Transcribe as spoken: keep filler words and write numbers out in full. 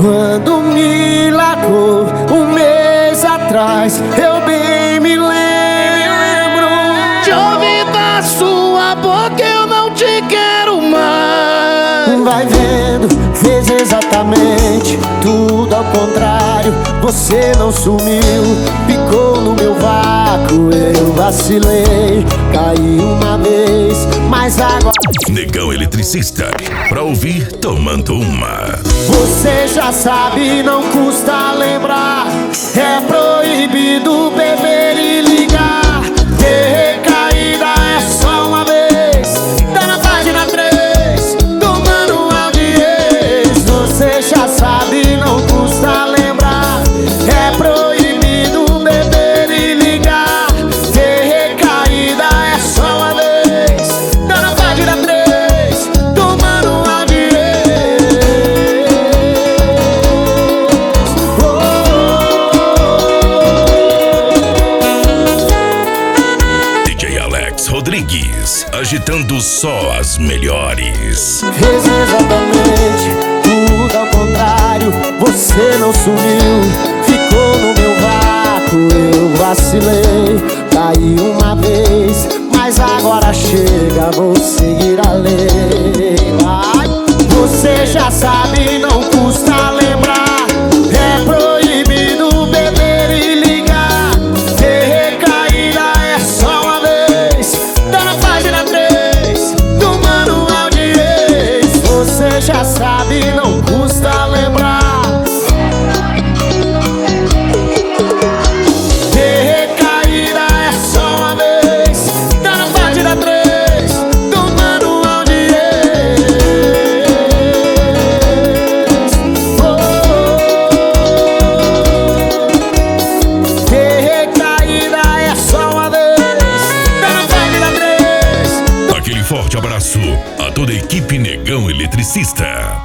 Quando me largou um mês atrás, eu bem me lembro de ouvir da sua boca, eu não te quero mais. Vai vendo, fez exatamente tudo ao contrário. Você não sumiu, ficou no meu vácuo. Eu vacilei, caí uma vez, mas agora Negão Eletricista, pra ouvir tomando uma. você já sabe, não custa lembrar. É proibido beber e ligar. Ter recaída é só uma vez. Tá na página três do manual de ex. Você já sabe, não custa lembrar. É proibido beber e ligar. Ter recaída é só uma vez. Tá na página três do manual de ex. D J Alex Rodrigues, agitando só as melhores. Fez exatamente tudo ao contrário. Você não sumiu, ficou no meu vácuo. Eu vacilei, caí uma vez, mas agora chega, vou seguir a lei. Vai. Você já sabe, não custa lembrar. É proibido beber e ligar. Ter recaída é só uma vez. Tá na página três do manual de ex. Você já sabe, não custa lembrar. Ter recaída é só uma vez. Tá na página três do manual de ex. Oh, ter recaída é só uma vez. Tá na página três. Aquele forte abraço a toda a equipe Negão Eletricista.